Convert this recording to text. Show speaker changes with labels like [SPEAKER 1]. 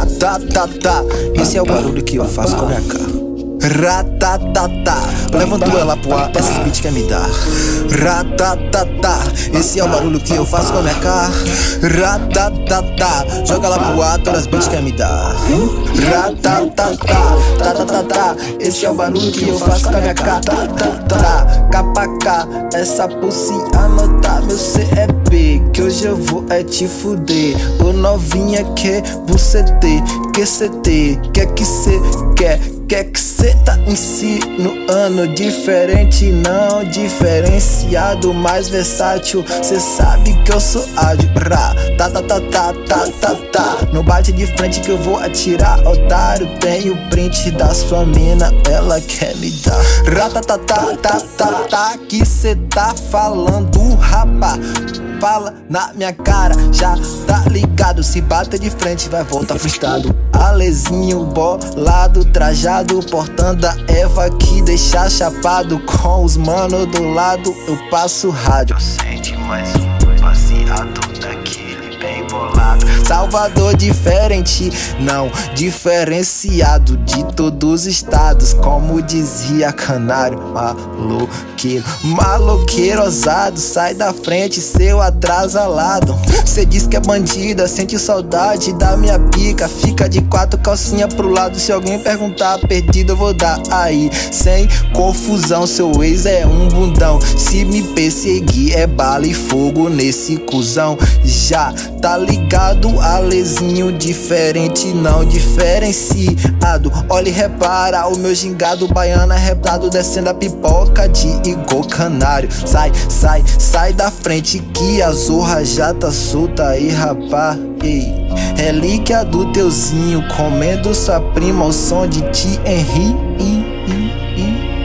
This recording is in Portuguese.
[SPEAKER 1] Ratatata, esse é o barulho que eu faço com a minha cara. Ratatata, levando ela pro ar, esses beats quer me dar. Ratatata, esse é o barulho que eu faço com a minha cara. Ratatata, joga ela pro ar, todas as beats quer me dar. Ratatata, tatatata, esse é o barulho que eu faço com a minha cara. KPK, essa pussy anota meu CEP, que hoje eu vou te fuder. Ô novinha que você tem, que cê tem, que cê quer. Quer que cê tá insinuando diferente, não diferenciado, mais versátil. Cê sabe que eu sou ágil. Não bate de frente que eu vou atirar, otário. Tem o print da sua mina, ela quer me dar. Que cê tá falando, rapa? Fala na minha cara, já tá ligado. Se bater de frente vai voltar frustrado. Alezinho bolado, trajado, portando a Eva que deixa chapado. Com os mano do lado eu passo rádio. Eu sente mais um baseado daquele bem bolado. Salvador diferente, não diferenciado de todos os estados, como dizia Canário. Maloqueiro ousado, sai da frente, seu atrasalado. Cê diz que é bandida, sente saudade da minha pica. Fica de quatro calcinha pro lado, se alguém perguntar perdido eu vou dar aí. Sem confusão, seu ex é um bundão. Se me perseguir é bala e fogo nesse cuzão. Já tá ligado, Alezinho diferente, não diferenciado. Olha e repara, o meu gingado baiano arrebtado, descendo a pipoca de Igor Canário. Sai da frente que a zorra já tá solta aí, rapá. Ei, relíquia do teuzinho, comendo sua prima ao som de Thierry.